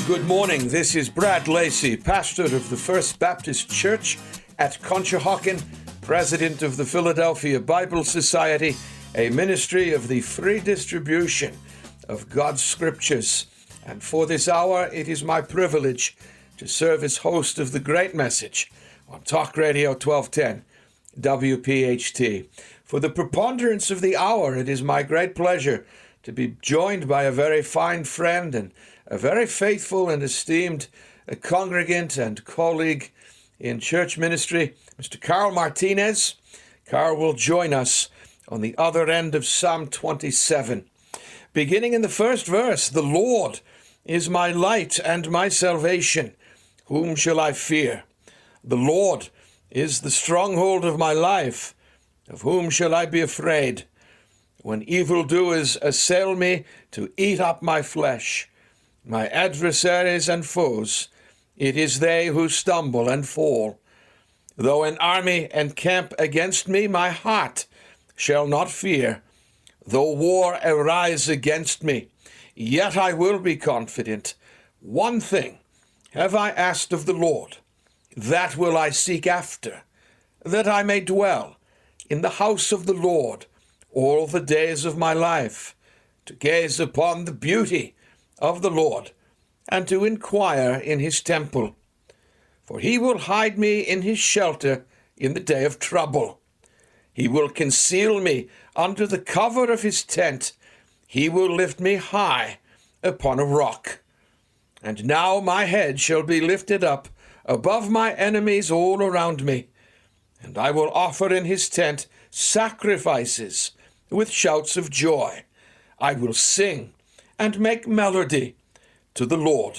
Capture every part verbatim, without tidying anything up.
Good morning. This is Brad Lacey, pastor of the First Baptist Church at Conshohocken, president of the Philadelphia Bible Society, a ministry of the free distribution of God's Scriptures. And for this hour, it is my privilege to serve as host of the Great Message on Talk Radio twelve ten W P H T. For the preponderance of the hour, it is my great pleasure to be joined by a very fine friend and a very faithful and esteemed congregant and colleague in church ministry, Mister Carl Martinez. Carl will join us on the other end of Psalm twenty-seven. Beginning in the first verse, "The Lord is my light and my salvation. Whom shall I fear? The Lord is the stronghold of my life. Of whom shall I be afraid? When evildoers assail me to eat up my flesh, my adversaries and foes, it is they who stumble and fall. Though an army encamp against me, my heart shall not fear. Though war arise against me, yet I will be confident. One thing have I asked of the Lord, that will I seek after, that I may dwell in the house of the Lord all the days of my life, to gaze upon the beauty of the Lord, and to inquire in his temple. For he will hide me in his shelter in the day of trouble. He will conceal me under the cover of his tent. He will lift me high upon a rock. And now my head shall be lifted up above my enemies all around me. And I will offer in his tent sacrifices with shouts of joy. I will sing and make melody to the Lord.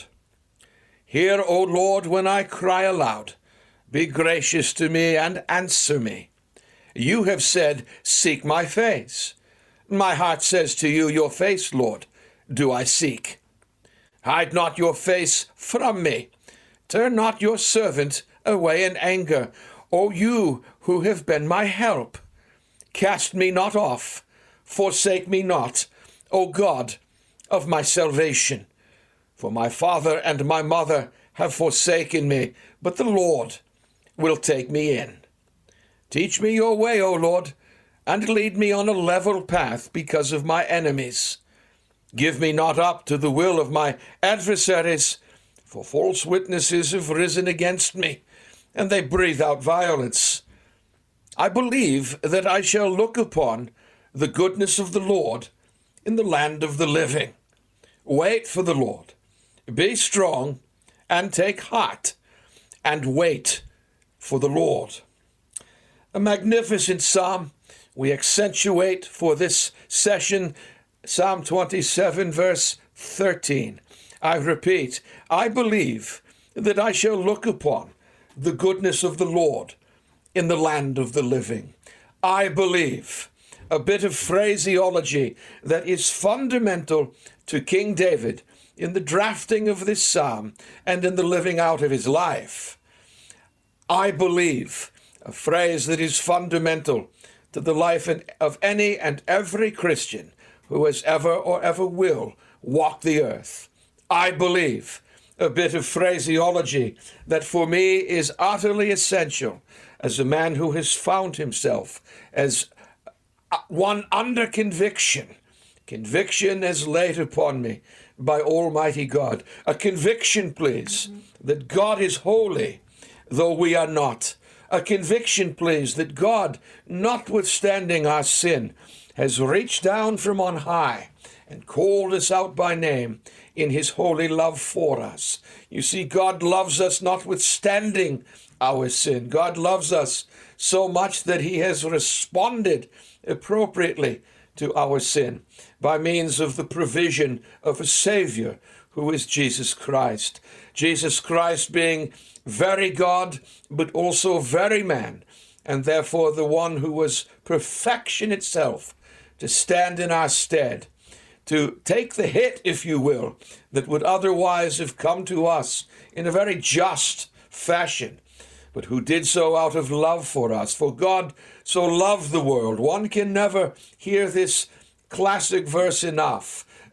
Hear, O Lord, when I cry aloud. Be gracious to me and answer me. You have said, seek my face. My heart says to you, your face, Lord, do I seek. Hide not your face from me. Turn not your servant away in anger, O you who have been my help. Cast me not off, forsake me not, O God of my salvation. For my father and my mother have forsaken me, but the Lord will take me in. Teach me your way, O Lord, and lead me on a level path because of my enemies. Give me not up to the will of my adversaries, for false witnesses have risen against me, and they breathe out violence. I believe that I shall look upon the goodness of the Lord in the land of the living. Wait for the Lord. Be strong and take heart and wait for the Lord." A magnificent psalm. We accentuate for this session Psalm twenty-seven, verse thirteen. I repeat, I believe that I shall look upon the goodness of the Lord in the land of the living. I believe, a bit of phraseology that is fundamental to King David in the drafting of this psalm and in the living out of his life. I believe, a phrase that is fundamental to the life of any and every Christian who has ever or ever will walk the earth. I believe, a bit of phraseology that for me is utterly essential as a man who has found himself as one under conviction. Conviction is laid upon me by Almighty God. A conviction, please, mm-hmm. that God is holy, though we are not. A conviction, please, that God, notwithstanding our sin, has reached down from on high and called us out by name in his holy love for us. You see, God loves us notwithstanding our sin. God loves us so much that he has responded appropriately to our sin by means of the provision of a Savior who is Jesus Christ. Jesus Christ being very God, but also very man, and therefore the one who was perfection itself to stand in our stead, to take the hit, if you will, that would otherwise have come to us in a very just fashion, but who did so out of love for us. For God so loved the world. One can never hear this classic verse enough,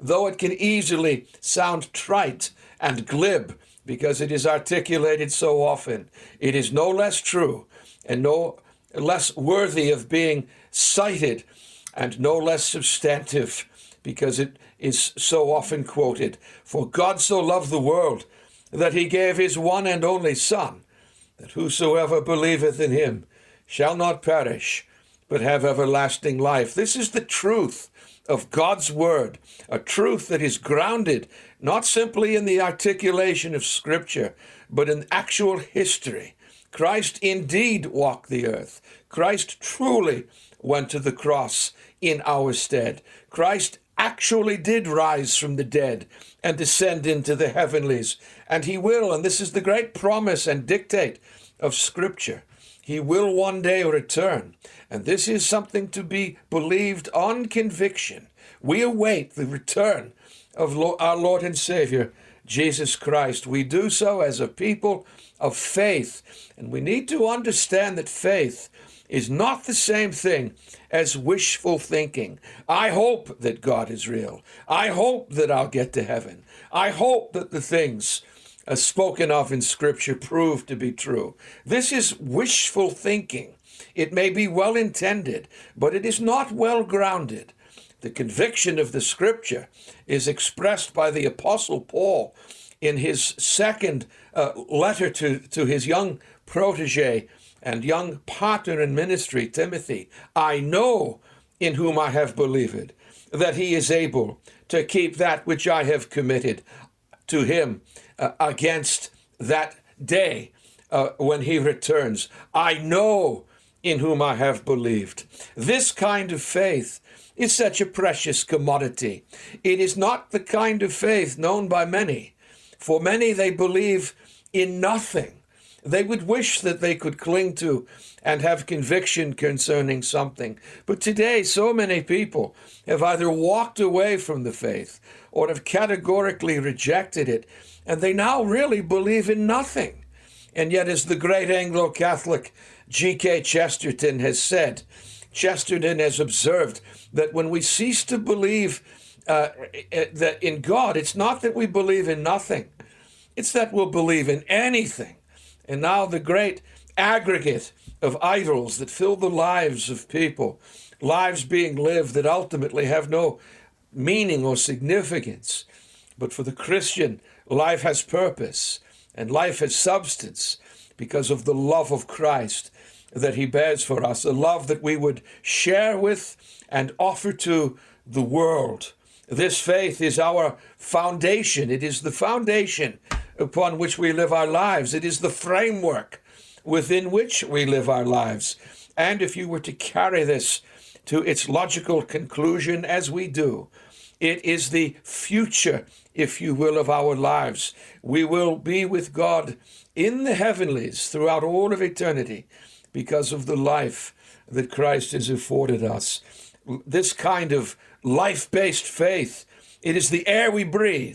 though it can easily sound trite and glib because it is articulated so often, it is no less true and no less worthy of being cited and no less substantive because it is so often quoted. For God so loved the world that he gave his one and only Son, that whosoever believeth in him shall not perish, but have everlasting life. This is the truth of God's word, a truth that is grounded not simply in the articulation of Scripture, but in actual history. Christ indeed walked the earth. Christ truly went to the cross in our stead. Christ actually did rise from the dead and descend into the heavenlies. And he will, and this is the great promise and dictate of Scripture, he will one day return. And this is something to be believed on conviction. We await the return of our Lord and Savior, Jesus Christ. We do so as a people of faith. And we need to understand that faith is not the same thing as wishful thinking. I hope that God is real. I hope that I'll get to heaven. I hope that the things uh, spoken of in Scripture prove to be true. This is wishful thinking. It may be well intended, but it is not well grounded. The conviction of the Scripture is expressed by the Apostle Paul in his second uh, letter to, to his young protege and young partner in ministry, Timothy. I know in whom I have believed, that he is able to keep that which I have committed to him uh, against that day uh, when he returns. I know in whom I have believed. This kind of faith is such a precious commodity. It is not the kind of faith known by many. For many, they believe in nothing. They would wish that they could cling to and have conviction concerning something. But today, so many people have either walked away from the faith or have categorically rejected it, and they now really believe in nothing. And yet, as the great Anglo-Catholic G K Chesterton has said, Chesterton has observed that when we cease to believe uh, that in God, it's not that we believe in nothing. It's that we'll believe in anything. And now the great aggregate of idols that fill the lives of people, lives being lived that ultimately have no meaning or significance. But for the Christian, life has purpose and life has substance because of the love of Christ that he bears for us, a love that we would share with and offer to the world. This faith is our foundation. It is the foundation upon which we live our lives. It is the framework within which we live our lives. And if you were to carry this to its logical conclusion, as we do, it is the future, if you will, of our lives. We will be with God in the heavenlies throughout all of eternity because of the life that Christ has afforded us. This kind of life-based faith, it is the air we breathe.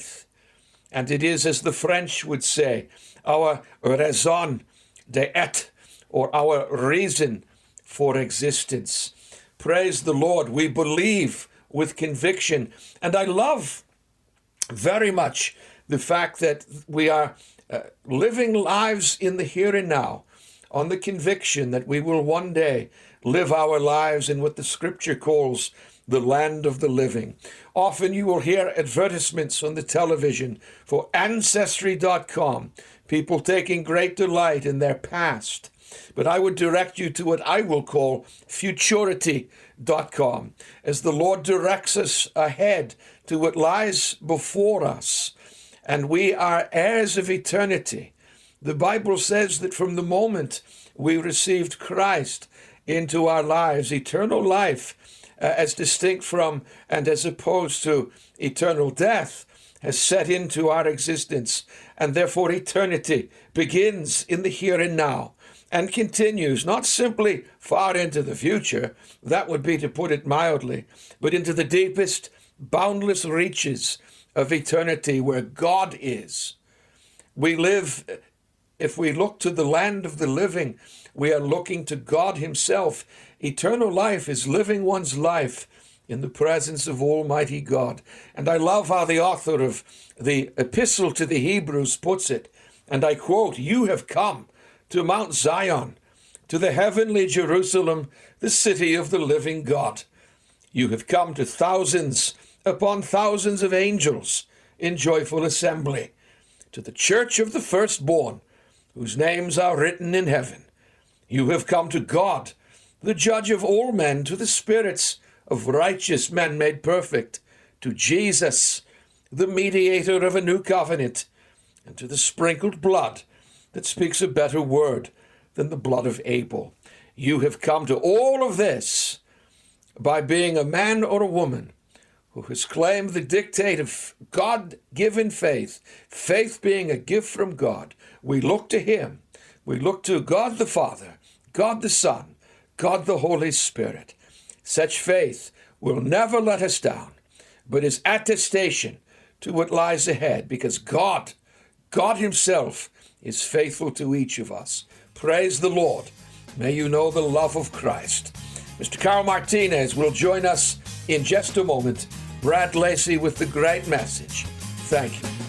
And it is, as the French would say, our raison d'être, or our reason for existence. Praise the Lord. We believe with conviction. And I love very much the fact that we are uh, living lives in the here and now on the conviction that we will one day live our lives in what the Scripture calls the land of the living. Often you will hear advertisements on the television for Ancestry dot com, people taking great delight in their past. But I would direct you to what I will call Futurity dot com, as the Lord directs us ahead to what lies before us. And we are heirs of eternity. The Bible says that from the moment we received Christ into our lives, eternal life, Uh, as distinct from and as opposed to eternal death, has set into our existence, and therefore eternity begins in the here and now and continues not simply far into the future, that would be to put it mildly, but into the deepest, boundless reaches of eternity where God is. We live, if we look to the land of the living, we are looking to God himself. Eternal life is living one's life in the presence of Almighty God. And I love how the author of the Epistle to the Hebrews puts it, and I quote, "You have come to Mount Zion, to the heavenly Jerusalem, the city of the living God. You have come to thousands upon thousands of angels in joyful assembly, to the church of the firstborn, whose names are written in heaven. You have come to God, the judge of all men, to the spirits of righteous men made perfect, to Jesus, the mediator of a new covenant, and to the sprinkled blood that speaks a better word than the blood of Abel. You have come to all of this by being a man or a woman who has claimed the dictate of God-given faith, faith being a gift from God. We look to him. We look to God the Father, God the Son, God the Holy Spirit. Such faith will never let us down, but is attestation to what lies ahead, because God, God himself is faithful to each of us. Praise the Lord. May you know the love of Christ. Mister Carl Martinez will join us in just a moment. Brad Lacey with the great message. Thank you.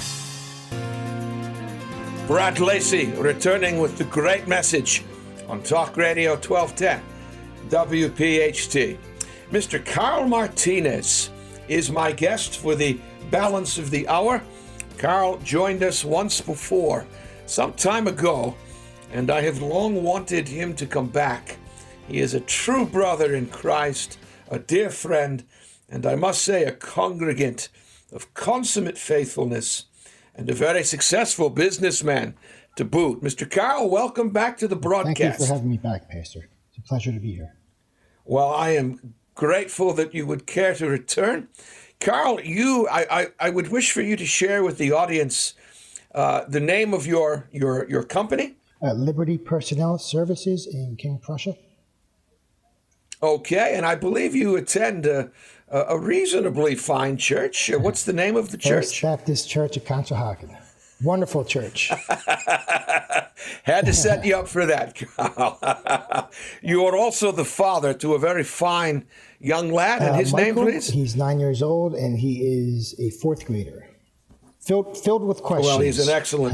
Brad Lacey returning with the great message on Talk Radio twelve ten W P H T. Mister Carl Martinez is my guest for the balance of the hour. Carl joined us once before, some time ago, and I have long wanted him to come back. He is a true brother in Christ, a dear friend, and I must say a congregant of consummate faithfulness and a very successful businessman to boot. Mister Carl, welcome back to the broadcast. Thank you for having me back, Pastor. It's a pleasure to be here. Well, I am grateful that you would care to return. Carl, you, I, I, I would wish for you to share with the audience uh, the name of your your your company. Uh, Liberty Personnel Services in King Prussia. Okay, and I believe you attend a, a reasonably fine church. What's the name of the church? First Baptist Church of Conshohocken. Wonderful church. Had to set you up for that, Carl. You are also the father to a very fine young lad, and his uh, Michael, name, please? He's nine years old, and he is a fourth grader. Filled, filled with questions. Well, he's an excellent...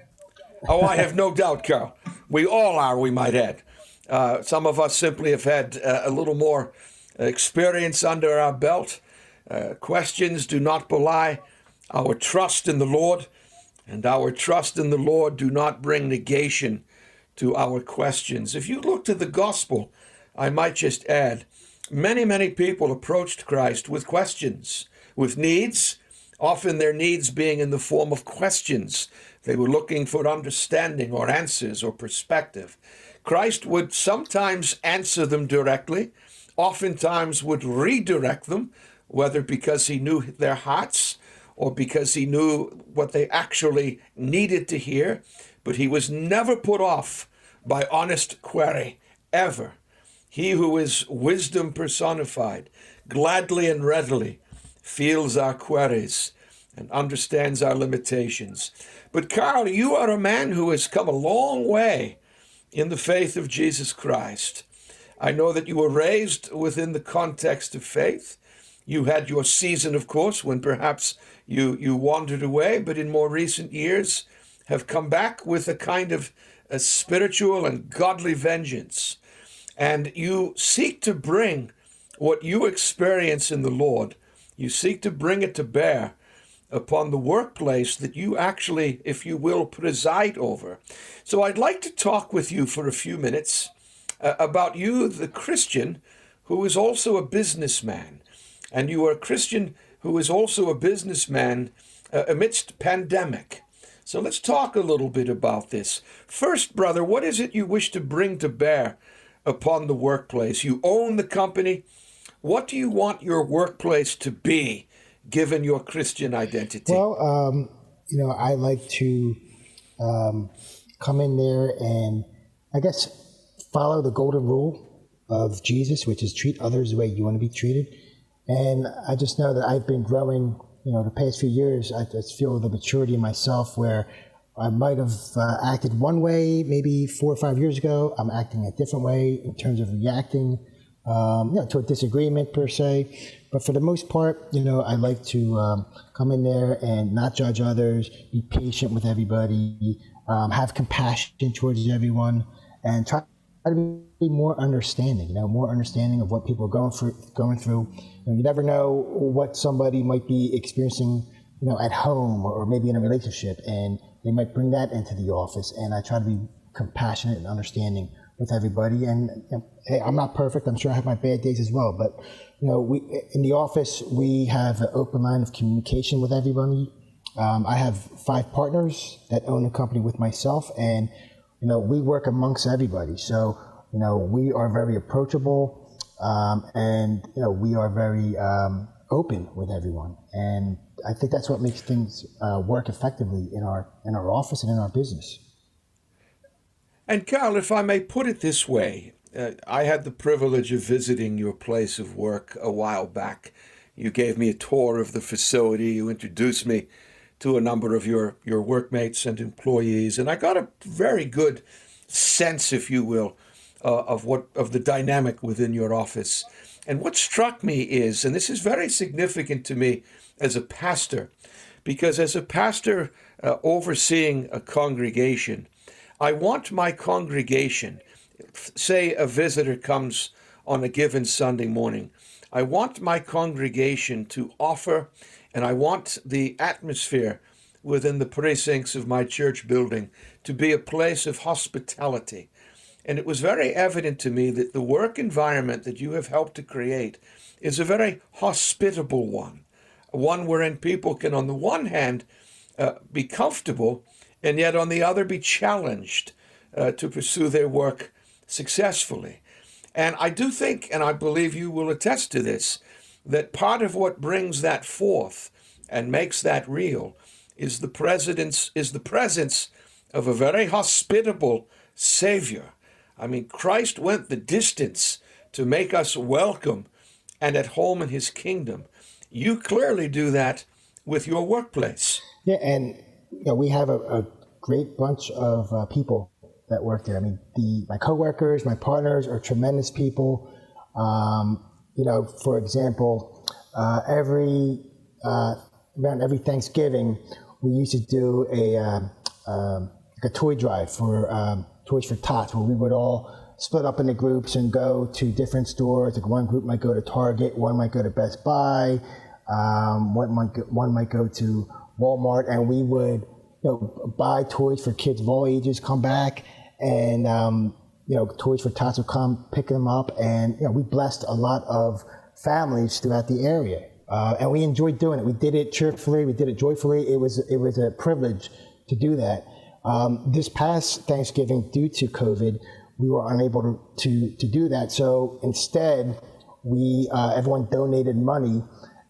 Oh, I have no doubt, Carl. We all are, we might add. Uh, some of us simply have had uh, a little more experience under our belt. Uh, questions do not belie our trust in the Lord, and our trust in the Lord do not bring negation to our questions. If you look to the gospel, I might just add, many, many people approached Christ with questions, with needs, often their needs being in the form of questions. They were looking for understanding or answers or perspective. Christ would sometimes answer them directly, oftentimes would redirect them, whether because he knew their hearts or because he knew what they actually needed to hear. But he was never put off by honest query, ever. He who is wisdom personified, gladly and readily feels our queries and understands our limitations. But Carl, you are a man who has come a long way in the faith of Jesus Christ. I know that you were raised within the context of faith. You had your season, of course, when perhaps you, you wandered away, but in more recent years have come back with a kind of a spiritual and godly vengeance. And you seek to bring what you experience in the Lord, you seek to bring it to bear upon the workplace that you actually, if you will, preside over. So I'd like to talk with you for a few minutes uh, about you, the Christian, who is also a businessman. And you are a Christian who is also a businessman uh, amidst pandemic. So let's talk a little bit about this. First, brother, what is it you wish to bring to bear upon the workplace? You own the company. What do you want your workplace to be, given your Christian identity? Well, um, you know, I like to um, come in there and, I guess, follow the golden rule of Jesus, which is treat others the way you want to be treated. And I just know that I've been growing, you know, the past few years. I just feel the maturity in myself where I might have uh, acted one way maybe four or five years ago. I'm acting a different way in terms of reacting um, you know, to a disagreement per se. But for the most part, you know, I like to um, come in there and not judge others, be patient with everybody, um, have compassion towards everyone, and try to be more understanding. You know, more understanding of what people are going through. Going through. You know, you never know what somebody might be experiencing, you know, at home or maybe in a relationship, and they might bring that into the office. And I try to be compassionate and understanding with everybody. And you know, hey, I'm not perfect. I'm sure I have my bad days as well. But you know, we in the office we have an open line of communication with everybody. Um, I have five partners that own the company with myself, and you know, we work amongst everybody. So you know, we are very approachable, um, and you know, we are very um, open with everyone. And I think that's what makes things uh, work effectively in our in our office and in our business. And Carl, if I may put it this way, uh, I had the privilege of visiting your place of work a while back. You gave me a tour of the facility. You introduced me to a number of your, your workmates and employees, and I got a very good sense, if you will, uh, of what of the dynamic within your office. And what struck me is, and this is very significant to me as a pastor, because as a pastor uh, overseeing a congregation, I want my congregation, say a visitor comes on a given Sunday morning, I want my congregation to offer, and I want the atmosphere within the precincts of my church building to be a place of hospitality. And it was very evident to me that the work environment that you have helped to create is a very hospitable one, one wherein people can, on the one hand, uh, be comfortable, and yet on the other be challenged uh, to pursue their work successfully. And I do think, and I believe you will attest to this, that part of what brings that forth and makes that real is the presence, is the presence of a very hospitable Savior. I mean, Christ went the distance to make us welcome and at home in his kingdom. You clearly do that with your workplace. Yeah, and you know, we have a, a great bunch of uh, people that work there. I mean, the my coworkers, my partners are tremendous people. Um, you know, for example, uh, every uh, around every Thanksgiving, we used to do a um, um, like a toy drive for um, Toys for Tots, where we would all split up into groups and go to different stores. Like one group might go to Target, one might go to Best Buy, um, one might go, one might go to Walmart, and we would, you know, buy toys for kids of all ages, come back, and um, you know, Toys for Tots would come pick them up, and you know, we blessed a lot of families throughout the area, uh, and we enjoyed doing it. We did it cheerfully, we did it joyfully. It was it was a privilege to do that. Um, this past Thanksgiving, due to COVID, we were unable to to, to do that. So instead, we uh, everyone donated money.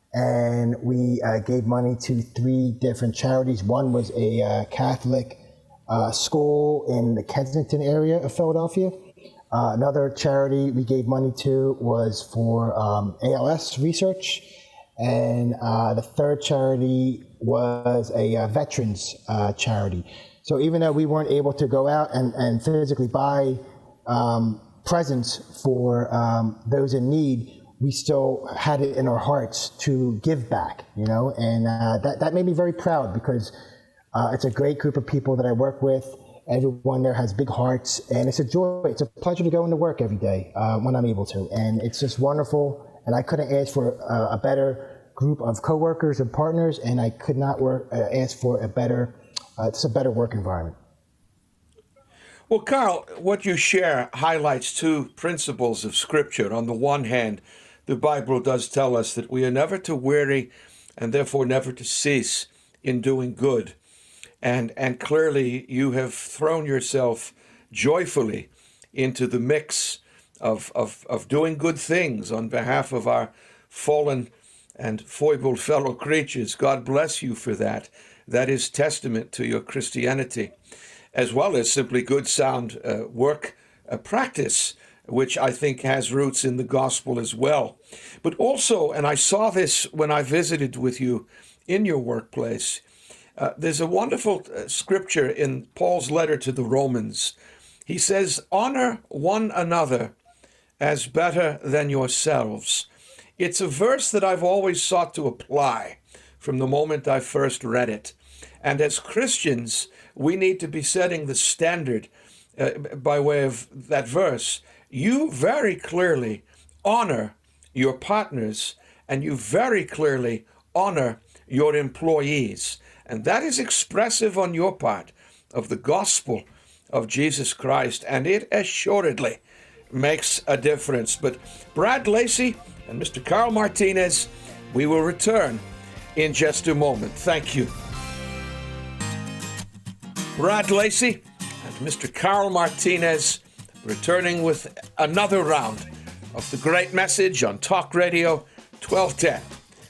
And we uh, gave money to three different charities. One was a uh, Catholic uh, school in the Kensington area of Philadelphia. Uh, another charity we gave money to was for um, A L S research. And uh, the third charity was a uh, veterans uh, charity. So even though we weren't able to go out and, and physically buy um, presents for um, those in need, we still had it in our hearts to give back, you know, and uh, that, that made me very proud, because uh, it's a great group of people that I work with. Everyone there has big hearts, and it's a joy. It's a pleasure to go into work every day uh, when I'm able to, and it's just wonderful. And I couldn't ask for a, a better group of coworkers and partners, and I could not work, uh, ask for a better, uh, it's a better work environment. Well, Carl, what you share highlights two principles of Scripture. On the one hand, the Bible does tell us that we are never to weary and therefore never to cease in doing good. And and clearly you have thrown yourself joyfully into the mix of, of, of doing good things on behalf of our fallen and foibled fellow creatures. God bless you for that. That is testament to your Christianity, as well as simply good, sound uh, work uh, practice, which I think has roots in the gospel as well. But also, and I saw this when I visited with you in your workplace, uh, there's a wonderful uh, scripture in Paul's letter to the Romans. He says, honor one another as better than yourselves. It's a verse that I've always sought to apply from the moment I first read it. And as Christians, we need to be setting the standard uh, by way of that verse. You very clearly honor your partners, and you very clearly honor your employees. And that is expressive on your part of the gospel of Jesus Christ, and it assuredly makes a difference. But Brad Lacey and Mister Carl Martinez, we will return in just a moment. Thank you. Brad Lacey and Mister Carl Martinez returning with another round of the great message on Talk Radio twelve ten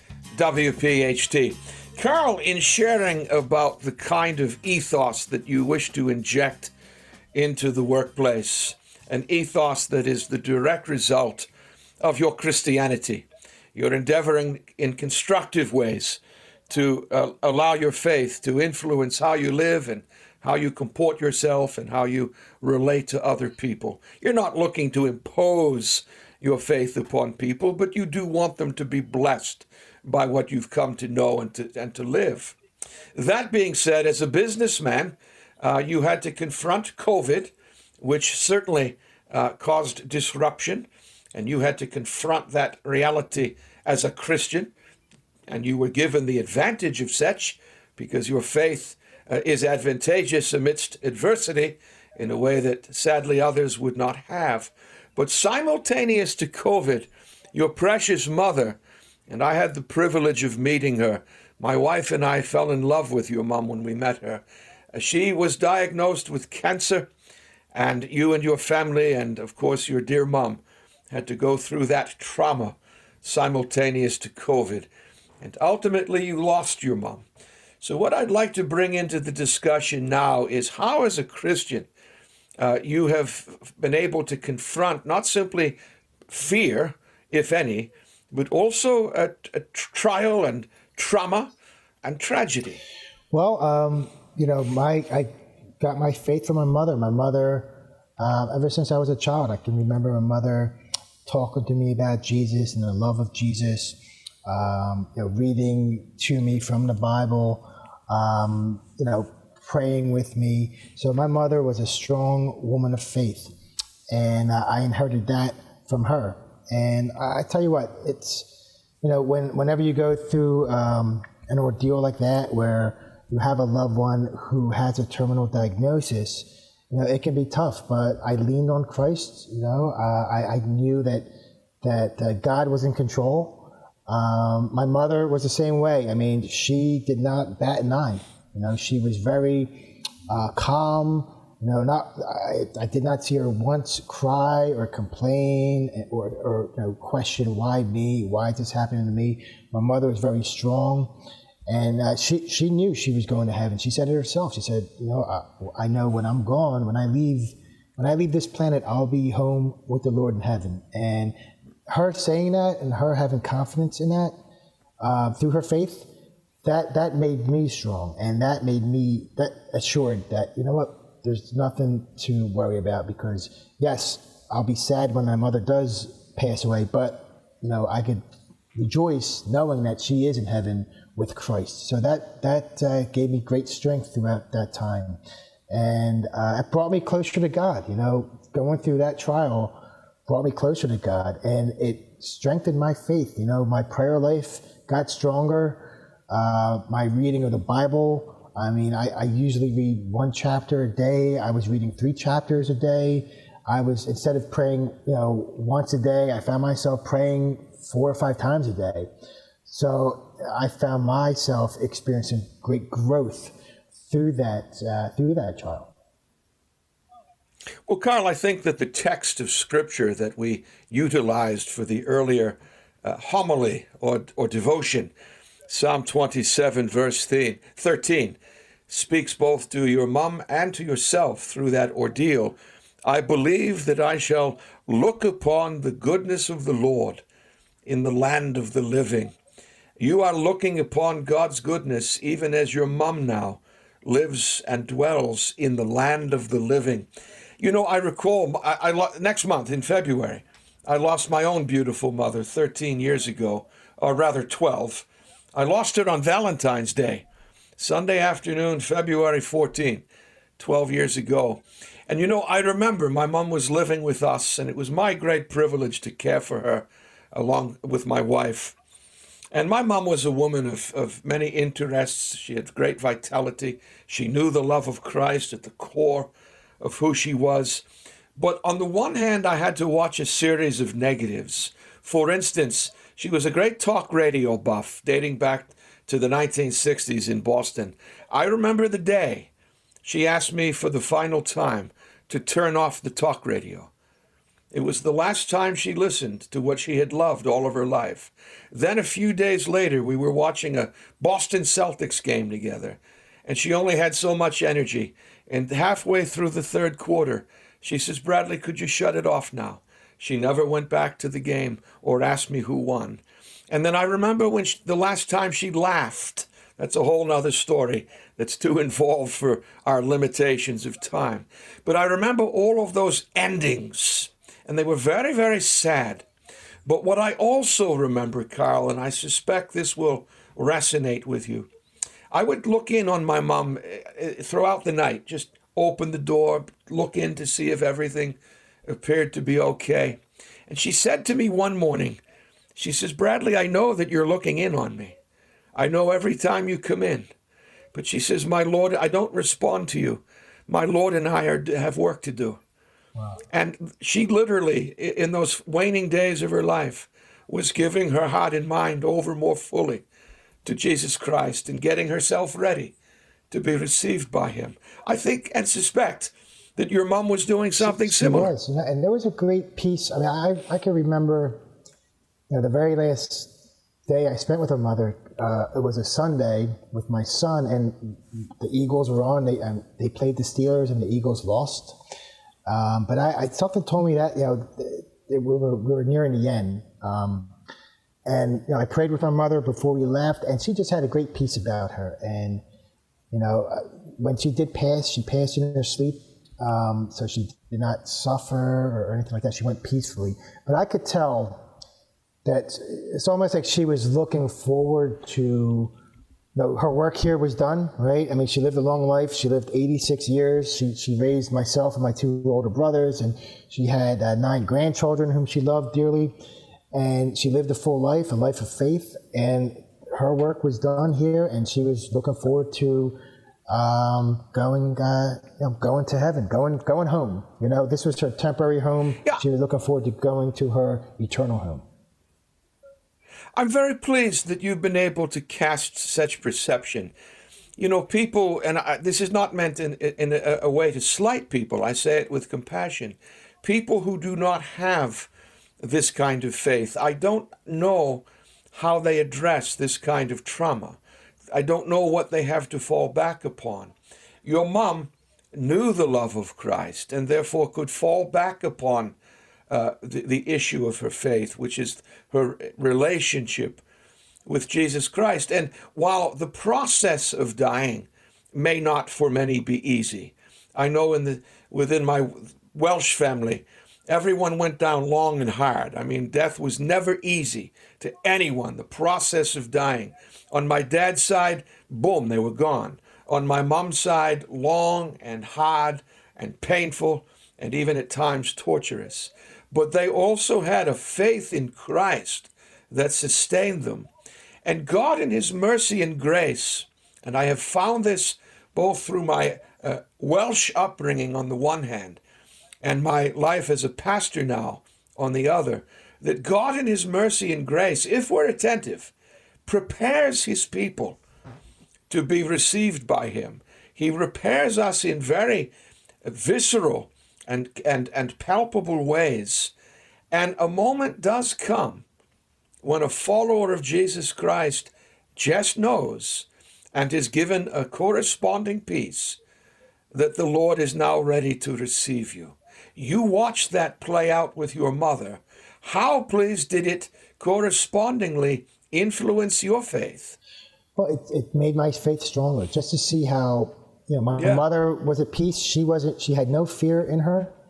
W P H T. Carl, in sharing about the kind of ethos that you wish to inject into the workplace, an ethos that is the direct result of your Christianity, you're endeavoring in constructive ways to uh, allow your faith to influence how you live and how you comport yourself and how you relate to other people. You're not looking to impose your faith upon people, but you do want them to be blessed by what you've come to know and to and to live. That being said, as a businessman, uh, you had to confront COVID, which certainly uh, caused disruption, and you had to confront that reality as a Christian, and you were given the advantage of such because your faith uh, is advantageous amidst adversity in a way that sadly others would not have. But simultaneous to COVID, your precious mother, and I had the privilege of meeting her. My wife and I fell in love with your mom when we met her. She was diagnosed with cancer, and you and your family, and of course your dear mom, had to go through that trauma simultaneous to COVID. And ultimately you lost your mom. So what I'd like to bring into the discussion now is how, as a Christian, uh, you have been able to confront not simply fear, if any, but also a, a trial and trauma and tragedy. Well, um, you know, my I got my faith from my mother. My mother, uh, ever since I was a child, I can remember my mother talking to me about Jesus and the love of Jesus, um, you know, reading to me from the Bible, um, you know, praying with me. So my mother was a strong woman of faith, and uh, I inherited that from her. And I tell you what, it's, you know, when whenever you go through um, an ordeal like that, where you have a loved one who has a terminal diagnosis, you know, it can be tough. But I leaned on Christ. You know, uh, I, I knew that that uh, God was in control. Um, my mother was the same way. I mean, she did not bat an eye. You know, she was very uh, calm. You know, not I, I did not see her once cry or complain or, or you know, question why me, why is this happening to me. My mother was very strong, and uh, she she knew she was going to heaven. She said it herself. She said, you know, I, I know when I'm gone, when I leave, when I leave this planet, I'll be home with the Lord in heaven. And her saying that and her having confidence in that uh, through her faith, that that made me strong, and that made me that assured that, you know what, there's nothing to worry about, because yes, I'll be sad when my mother does pass away, but you know, I could rejoice knowing that she is in heaven with Christ. So that that uh, gave me great strength throughout that time, and uh, it brought me closer to God. You know, going through that trial brought me closer to God, and it strengthened my faith. You know, my prayer life got stronger. Uh, my reading of the Bible. I mean, I, I usually read one chapter a day. I was reading three chapters a day. I was, instead of praying, you know, once a day, I found myself praying four or five times a day. So I found myself experiencing great growth through that, uh, through that trial. Well, Carl, I think that the text of Scripture that we utilized for the earlier uh, homily or, or devotion, Psalm twenty-seven, verse thirteen, speaks both to your mom and to yourself through that ordeal. I believe that I shall look upon the goodness of the Lord in the land of the living. You are looking upon God's goodness even as your mom now lives and dwells in the land of the living. You know, I recall I, I, next month in February, I lost my own beautiful mother thirteen years ago, or rather twelve. I lost her on Valentine's Day, Sunday afternoon, February fourteenth, twelve years ago. And you know, I remember my mom was living with us, and it was my great privilege to care for her along with my wife. And my mom was a woman of, of many interests. She had great vitality. She knew the love of Christ at the core of who she was. But on the one hand, I had to watch a series of negatives. For instance, she was a great talk radio buff dating back to the nineteen sixties in Boston. I remember the day she asked me for the final time to turn off the talk radio. It was the last time she listened to what she had loved all of her life. Then a few days later, we were watching a Boston Celtics game together, and she only had so much energy. And halfway through the third quarter, she says, "Bradley, could you shut it off now?" She never went back to the game or asked me who won. And then I remember when she, the last time she laughed. That's a whole nother story that's too involved for our limitations of time. But I remember all of those endings, and they were very, very sad. But what I also remember, Carl, and I suspect this will resonate with you, I would look in on my mom throughout the night, just open the door, look in to see if everything appeared to be okay. And she said to me one morning, she says, "Bradley, I know that you're looking in on me. I know every time you come in." But she says, "My Lord, I don't respond to you. My Lord and I are, have work to do." Wow. And she literally, in those waning days of her life, was giving her heart and mind over more fully to Jesus Christ and getting herself ready to be received by him. I think and suspect that your mom was doing something she, she similar. Was. And there was a great piece. I mean, I, I can remember, you know, the very last day I spent with her mother. Uh, it was a Sunday with my son, and the Eagles were on. They and they played the Steelers, and the Eagles lost. Um, but I, I something told me that, you know, we were we were nearing the end. Um, and you know, I prayed with my mother before we left, and she just had a great peace about her. And you know, when she did pass, she passed in her sleep, um, so she did not suffer or anything like that. She went peacefully. But I could tell that it's almost like she was looking forward to, you know, her work here was done, right? I mean, she lived a long life. She lived eighty-six years. She she raised myself and my two older brothers, and she had uh, nine grandchildren whom she loved dearly. And she lived a full life, a life of faith, and her work was done here, and she was looking forward to um, going, uh, you know, going to heaven, going going home. You know, this was her temporary home. Yeah. She was looking forward to going to her eternal home. I'm very pleased that you've been able to cast such perception. You know, people, and I, this is not meant in, in a, a way to slight people, I say it with compassion. People who do not have this kind of faith, I don't know how they address this kind of trauma. I don't know what they have to fall back upon. Your mom knew the love of Christ and therefore could fall back upon Uh, the, the issue of her faith, which is her relationship with Jesus Christ. And while the process of dying may not for many be easy, I know in the within my Welsh family, everyone went down long and hard. I mean, death was never easy to anyone, the process of dying. On my dad's side, boom, they were gone. On my mom's side, long and hard and painful and even at times torturous. But they also had a faith in Christ that sustained them. And God in his mercy and grace, and I have found this both through my uh, Welsh upbringing on the one hand and my life as a pastor now on the other, that God in his mercy and grace, if we're attentive, prepares his people to be received by him. He repairs us in very visceral and, and, and palpable ways. And a moment does come when a follower of Jesus Christ just knows and is given a corresponding peace that the Lord is now ready to receive you. You watched that play out with your mother. How, please, did it correspondingly influence your faith? Well, it, it made my faith stronger, just to see how, you know, my Yeah. mother was at peace. She wasn't, she had no fear in her.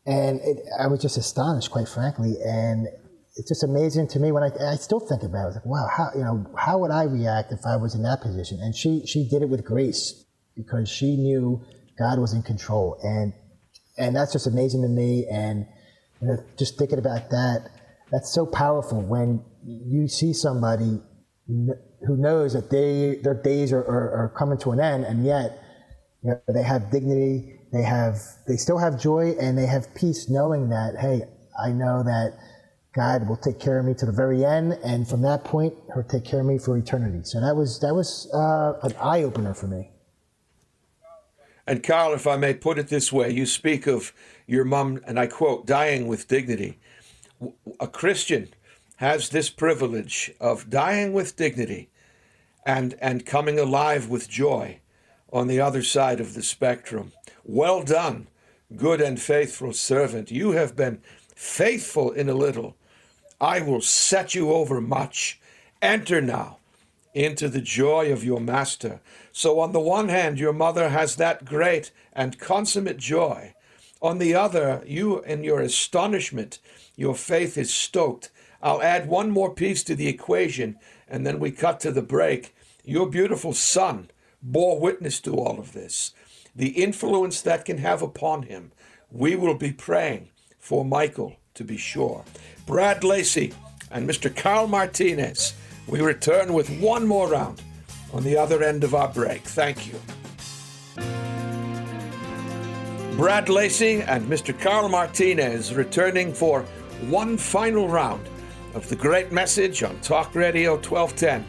and it, I was just astonished, quite frankly. And it's just amazing to me when I, I still think about it. I was like, wow, how, you know, how would I react if I was in that position? And she, she did it with grace because she knew God was in control. And, and that's just amazing to me. And, you know, just thinking about that, that's so powerful when you see somebody who knows that they, their days are, are, are coming to an end, and yet, you know, they have dignity, they have, they still have joy, and they have peace knowing that, hey, I know that God will take care of me to the very end, and from that point, He'll take care of me for eternity. So that was that was uh, an eye opener for me. And Carl, if I may put it this way, you speak of your mom, and I quote, dying with dignity. A Christian has this privilege of dying with dignity and and coming alive with joy on the other side of the spectrum. Well done, good and faithful servant. You have been faithful in a little. I will set you over much. Enter now into the joy of your master. So on the one hand, your mother has that great and consummate joy. On the other, you, in your astonishment, your faith is stoked. I'll add one more piece to the equation, and then we cut to the break. Your beautiful son bore witness to all of this, the influence that can have upon him. We will be praying for Michael, to be sure. Brad Lacey and Mister Carl Martinez, we return with one more round on the other end of our break. Thank you. Brad Lacey and Mister Carl Martinez returning for one final round of the great message on Talk Radio twelve ten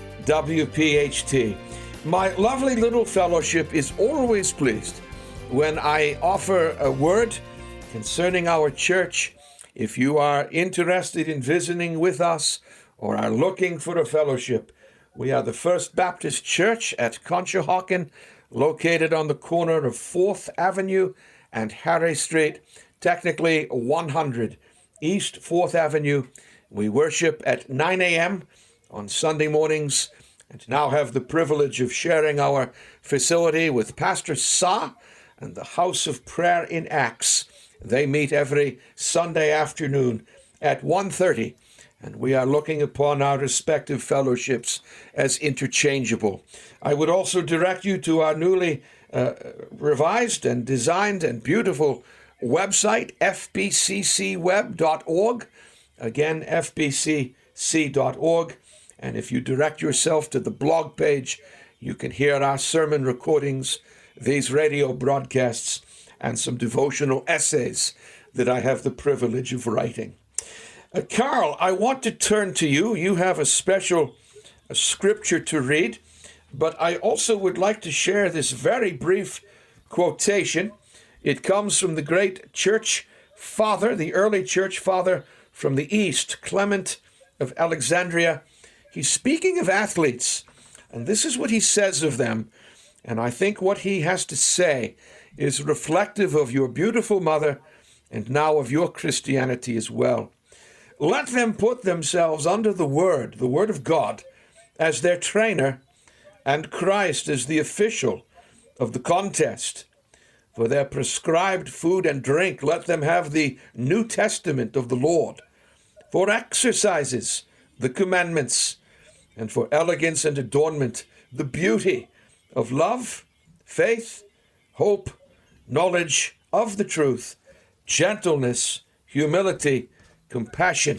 W P H T. My lovely little fellowship is always pleased when I offer a word concerning our church. If you are interested in visiting with us or are looking for a fellowship, we are the First Baptist Church at Conshohocken, located on the corner of fourth Avenue and Harry Street, technically one hundred East fourth Avenue. We worship at nine a.m. on Sunday mornings, and now have the privilege of sharing our facility with Pastor Sa and the House of Prayer in Acts. They meet every Sunday afternoon at one thirty, and we are looking upon our respective fellowships as interchangeable. I would also direct you to our newly uh, revised and designed and beautiful website, f b c c web dot org. Again, f b c c dot org. And if you direct yourself to the blog page, you can hear our sermon recordings, these radio broadcasts, and some devotional essays that I have the privilege of writing. Uh, Carl, I want to turn to you. You have a special a scripture to read, but I also would like to share this very brief quotation. It comes from the great church father, the early church father from the East, Clement of Alexandria. He's speaking of athletes, and this is what he says of them. And I think what he has to say is reflective of your beautiful mother and now of your Christianity as well. Let them put themselves under the Word, the Word of God, as their trainer, and Christ as the official of the contest. For their prescribed food and drink, let them have the New Testament of the Lord. For exercises, the commandments, and for elegance and adornment, the beauty of love, faith, hope, knowledge of the truth, gentleness, humility, compassion,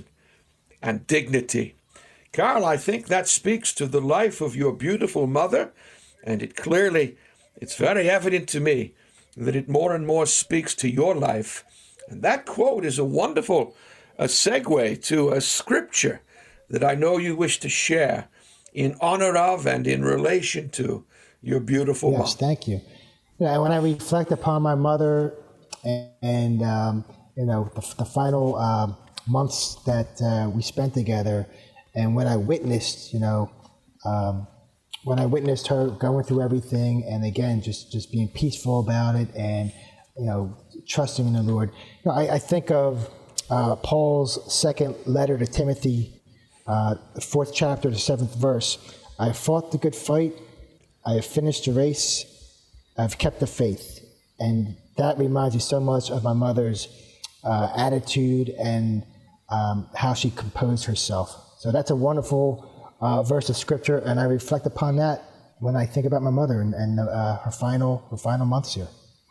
and dignity. Carl, I think that speaks to the life of your beautiful mother, and it clearly, it's very evident to me that it more and more speaks to your life. And that quote is a wonderful a segue to a scripture that I know you wish to share in honor of and in relation to your beautiful mom. Yes, thank you. You know, when I reflect upon my mother and, and um, you know, the, the final uh, months that uh, we spent together, and when I witnessed, you know, um, when I witnessed her going through everything, and again, just, just being peaceful about it, and you know, trusting in the Lord. You know, I, I think of uh, Paul's second letter to Timothy. Uh, the fourth chapter, the seventh verse. I have fought the good fight. I have finished the race. I've kept the faith. And that reminds me so much of my mother's uh, attitude and um, how she composed herself. So that's a wonderful uh, verse of scripture, and I reflect upon that when I think about my mother and, and uh, her final her final months here.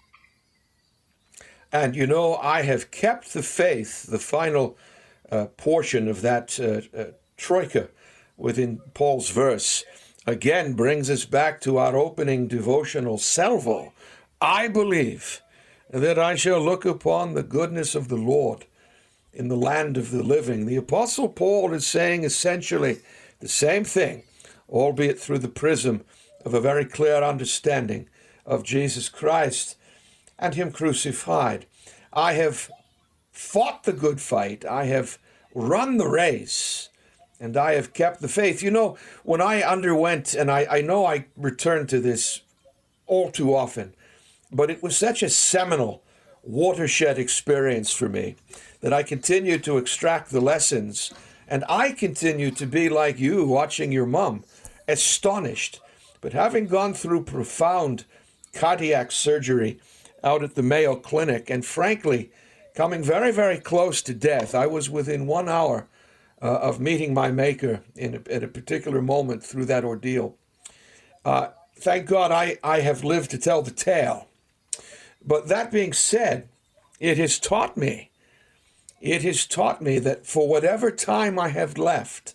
And you know, I have kept the faith, the final uh, portion of that uh, uh, troika within Paul's verse, again brings us back to our opening devotional salvo. I believe that I shall look upon the goodness of the Lord in the land of the living. The Apostle Paul is saying essentially the same thing, albeit through the prism of a very clear understanding of Jesus Christ and him crucified. I have fought the good fight. I have run the race, and I have kept the faith. You know, when I underwent, and I, I know I return to this all too often, but it was such a seminal watershed experience for me that I continue to extract the lessons, and I continue to be like you watching your mom, astonished. But having gone through profound cardiac surgery out at the Mayo Clinic, and frankly, coming very, very close to death, I was within one hour uh, of meeting my Maker in a, at a particular moment through that ordeal. Uh, thank God I, I have lived to tell the tale. But that being said, it has taught me, it has taught me that for whatever time I have left,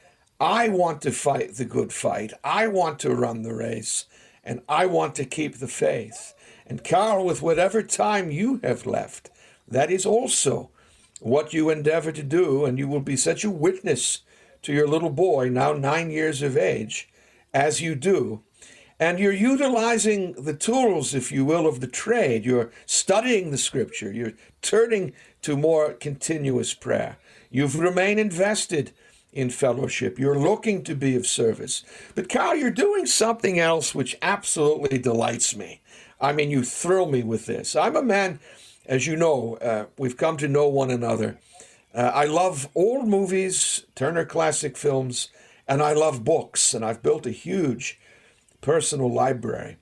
I want to fight the good fight. I want to run the race, and I want to keep the faith. And Carl, with whatever time you have left, that is also what you endeavor to do, and you will be such a witness to your little boy, now nine years of age, as you do. And you're utilizing the tools, if you will, of the trade. You're studying the scripture. You're turning to more continuous prayer. You've remained invested in fellowship. You're looking to be of service. But Carl, you're doing something else which absolutely delights me. I mean, you thrill me with this. I'm a man, as you know, uh, we've come to know one another. Uh, I love old movies, Turner Classic Films, and I love books, and I've built a huge personal library.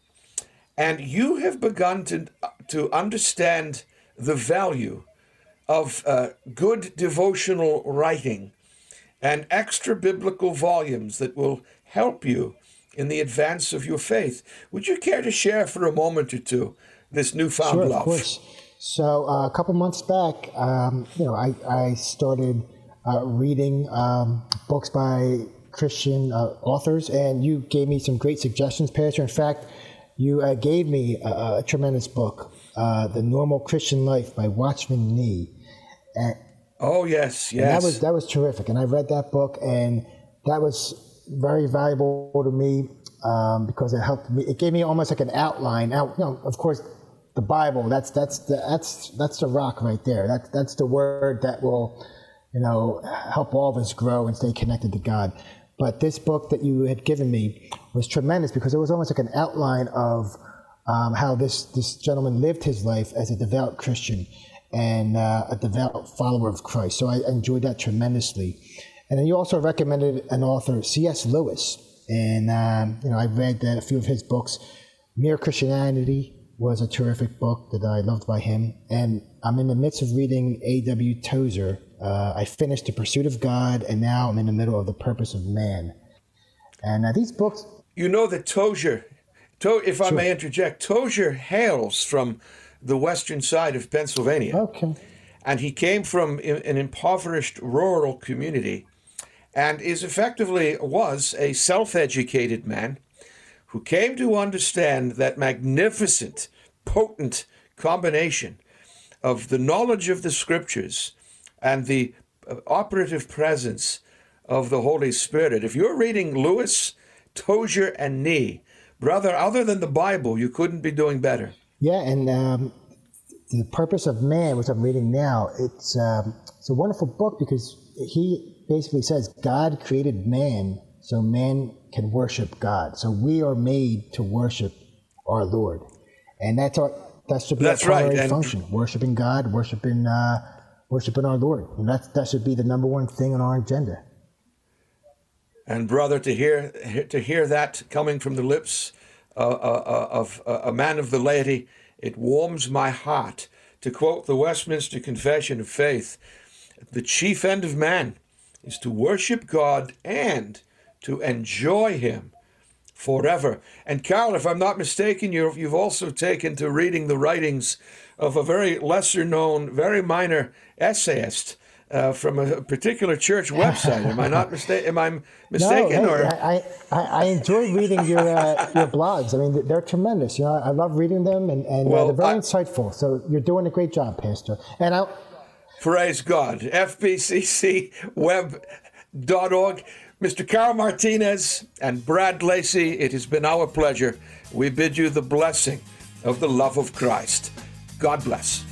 And you have begun to, to understand the value of uh, good devotional writing and extra biblical volumes that will help you in the advance of your faith. Would you care to share for a moment or two this newfound sure, love? Of course. So uh, a couple months back, um, you know, I, I started uh, reading um, books by Christian uh, authors, and you gave me some great suggestions, Pastor. In fact, you uh, gave me a, a tremendous book, uh, The Normal Christian Life by Watchman Nee. And, oh, yes, yes. And that was, that was terrific, and I read that book, and that was very valuable to me um, because it helped me. It gave me almost like an outline. Now, you know, of course, the Bible, that's that's the that's that's the rock right there. That's that's the word that will, you know, help all of us grow and stay connected to God. But this book that you had given me was tremendous because it was almost like an outline of um, how this this gentleman lived his life as a devout Christian and uh, a devout follower of Christ. So I enjoyed that tremendously. And then you also recommended an author, C S Lewis, and um, you know I read a few of his books. Mere Christianity was a terrific book that I loved by him, and I'm in the midst of reading A W Tozer. Uh, I finished The Pursuit of God, and now I'm in the middle of The Purpose of Man. And uh, these books... You know that Tozer, to, if I sure. may interject, Tozer hails from the western side of Pennsylvania. Okay. And he came from an impoverished rural community and is effectively, was a self-educated man who came to understand that magnificent, potent combination of the knowledge of the scriptures and the operative presence of the Holy Spirit. If you're reading Lewis, Tozer, and Nee, brother, other than the Bible, you couldn't be doing better. Yeah, and um, The Purpose of Man, which I'm reading now, it's, um, it's a wonderful book because he basically says God created man so man can worship God. So we are made to worship our Lord. And that's our, that should be that's our primary right. And function, worshiping God, worshiping uh, worshiping our Lord. And that's, that should be the number one thing on our agenda. And brother, to hear to hear that coming from the lips uh, uh, of uh, a man of the laity, it warms my heart To quote the Westminster Confession of Faith, the chief end of man is to worship God and to enjoy him forever. And Carol, if I'm not mistaken, you've, you've also taken to reading the writings of a very lesser known, very minor essayist uh, from a particular church website. Am I not mistaken? Am I mistaken? No, hey, or I, I, I enjoy reading your uh, your blogs. I mean, they're tremendous. You know, I love reading them, and, and well, uh, they're very I, insightful. So you're doing a great job, Pastor. And I praise God. F B C C web dot org. Mister Carl Martinez and Brad Lacey, it has been our pleasure. We bid you the blessing of the love of Christ. God bless.